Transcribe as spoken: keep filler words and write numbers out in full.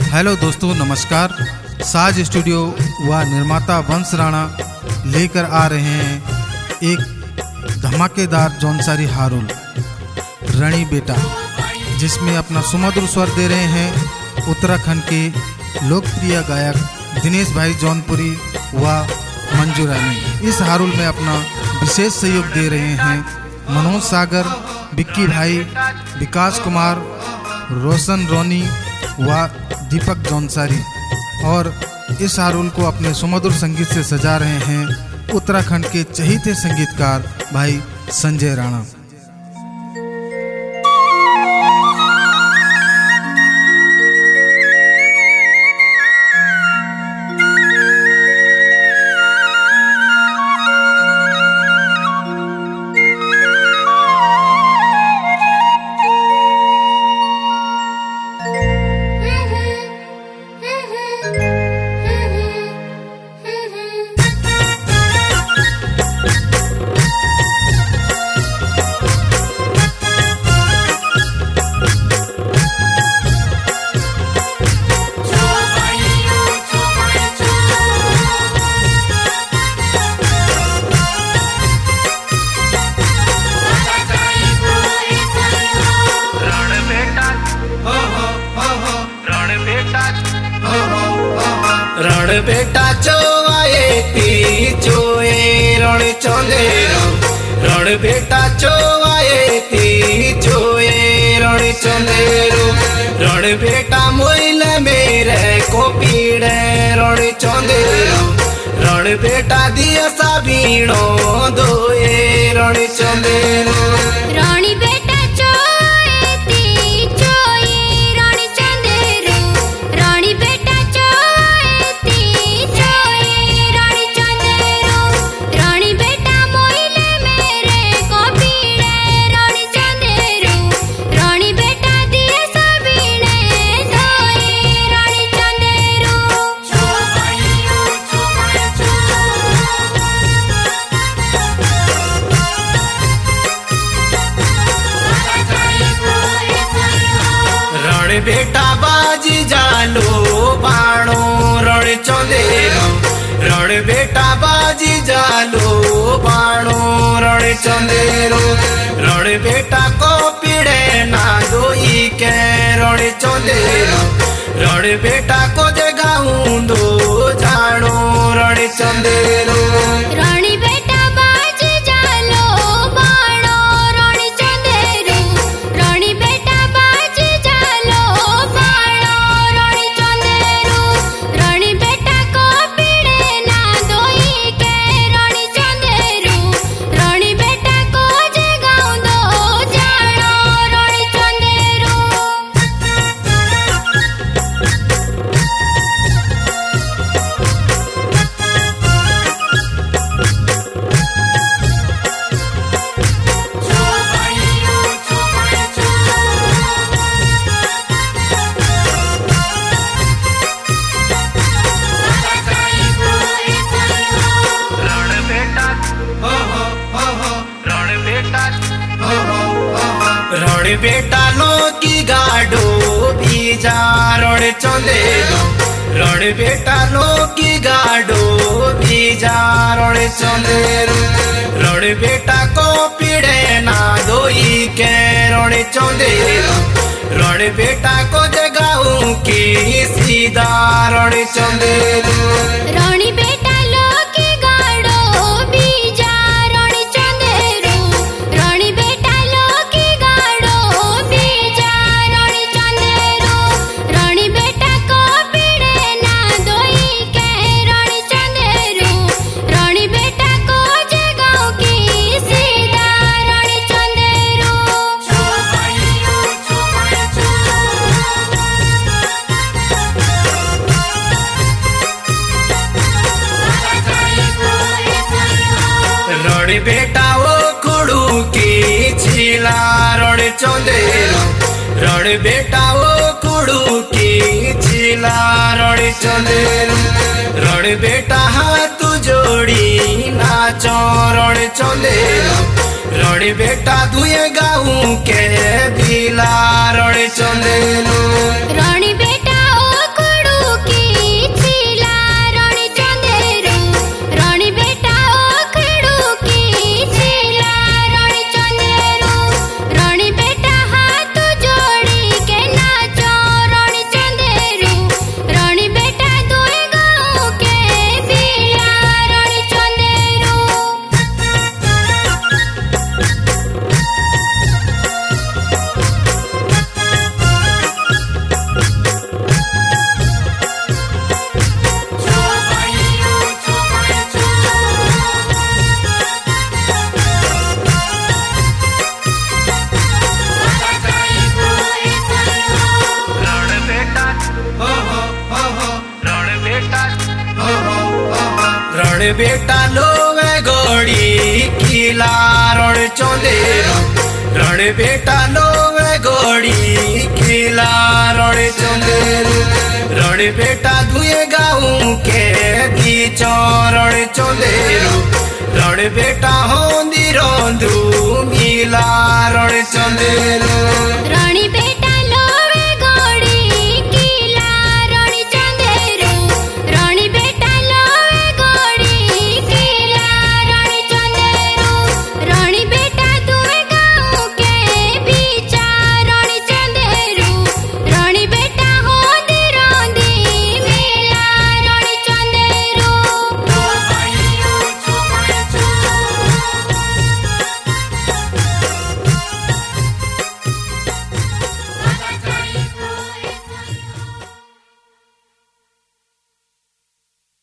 Hello दोस्तों, नमस्कार। साज स्टूडियो व निर्माता वंश राणा लेकर आ रहे हैं एक धमाकेदार जौनसारी हारुल रणी बेटा, जिसमें अपना सुमधुर स्वर दे रहे हैं उत्तराखंड के लोकप्रिय गायक दिनेश भाई जौनपुरी व मंजू रानी। इस हारुल में अपना विशेष सहयोग दे रहे हैं मनोज सागर, विक्की भाई, विकास कुमार, रोशन रोनी व दीपक जौनसारी। और इस हारुल को अपने सुमधुर संगीत से सजा रहे हैं उत्तराखंड के चहीते संगीतकार भाई संजय राणा। रण बेटा चोवाए ती चोए रण चंदेरो, रण बेटा चोवाए ती चोए रण चंदेरो, रण बेटा मोइले मेरे को पीड़े रण चंदेरो, रण बेटा दिया साबीणो दोए रण चंदेरो। रानी बेटा चोए ती चोए रण चंदेरो, रानी बेटा चोए ती चोए रण चंदेरो, रानी बेटा मोइले मेरे को पीड़े रण चंदेरो, रानी बेटा दिए सबीणे दोए रण चंदेरो। रण बेटा बाजी जालो बाणो रण चंदेरो, रण बेटा बाजी जालो बाणो रण चंदेरो, रण बेटा को पीड़े ना दोई के रण चंदेरो, रण बेटा को जगाऊं दो जानो रण चंदेरो। रानी बेटा बाजी जालो बाणो रण चंदेरो, रानी बेटा बाजी जालो बाणो रण चंदेरो, रानी बेटा को पीड़े ना दोई के रण चंदेरो, रानी बेटा को जगाऊं दो जानो रण चंदेरो। रण बेटा हो हो हो हो रण बेटा हो हो हो हो रण बेटा लो की गाडो बीजा रण चंदेरो, रण बेटा लो की गाडो बीजा रण चंदेरो, रण बेटा को पीड़े ना दोई के रण चंदेरो, रण बेटा को जगाऊं की सीधा रण चंदेरो। रानी बेटा लोकी गाड़ो बीजा रण चंदेरो, रानी बेटा लोकी गाड़ो बीजा रण चंदेरो, रानी बेटा को पीड़े ना दोई के रण चंदेरो, रानी बेटा को जगाओ की सीधा रण चंदेरो। रण बेटा वो कुड़ू की छिला रण चंदेरो, रण बेटा वो कुड़ू की छिला रण चंदेरो, रण बेटा हाथ जोड़ी नाचो रण चंदेरो, रण बेटा दुए गाऊं के दिला रण चंदेरो। रानी बेटा ओ रण बेटा लोवे गोड़ी किला रण चंदेरू रण बेटा लोवे गोड़ी किला रण चंदेरू रण बेटा धुए गाऊं के बीचो रण चंदेरू रण बेटा होंदी रोंदू मिला रण चंदेरू।